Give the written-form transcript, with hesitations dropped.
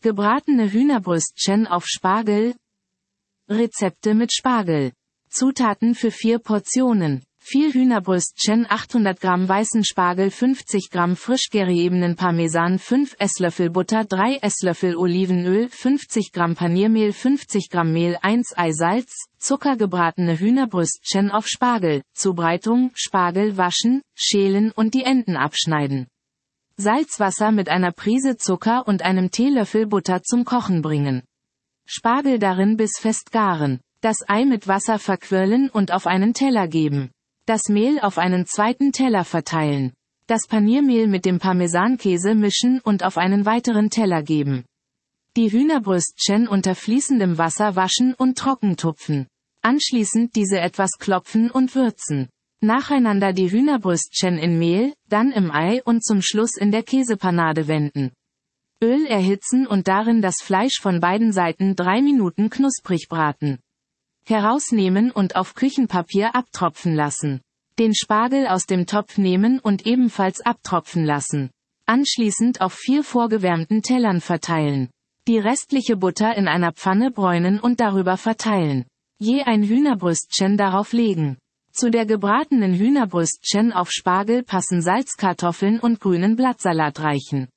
Gebratene Hühnerbrüstchen auf Spargel. Rezepte mit Spargel. Zutaten für 4 Portionen. 4 Hühnerbrüstchen, 800 Gramm weißen Spargel, 50 Gramm frisch geriebenen Parmesan, 5 Esslöffel Butter, 3 Esslöffel Olivenöl, 50 Gramm Paniermehl, 50 Gramm Mehl, 1 Ei, Salz, Zucker. Gebratene Hühnerbrüstchen auf Spargel. Zubereitung: Spargel waschen, schälen und die Enden abschneiden. Salzwasser mit einer Prise Zucker und einem Teelöffel Butter zum Kochen bringen. Spargel darin bis fest garen. Das Ei mit Wasser verquirlen und auf einen Teller geben. Das Mehl auf einen zweiten Teller verteilen. Das Paniermehl mit dem Parmesankäse mischen und auf einen weiteren Teller geben. Die Hühnerbrüstchen unter fließendem Wasser waschen und trocken tupfen. Anschließend diese etwas klopfen und würzen. Nacheinander die Hühnerbrüstchen in Mehl, dann im Ei und zum Schluss in der Käsepanade wenden. Öl erhitzen und darin das Fleisch von beiden Seiten 3 Minuten knusprig braten. Herausnehmen und auf Küchenpapier abtropfen lassen. Den Spargel aus dem Topf nehmen und ebenfalls abtropfen lassen. Anschließend auf 4 vorgewärmten Tellern verteilen. Die restliche Butter in einer Pfanne bräunen und darüber verteilen. Je ein Hühnerbrüstchen darauf legen. Zu der gebratenen Hühnerbrüstchen auf Spargel passen Salzkartoffeln und grünen Blattsalat reichen.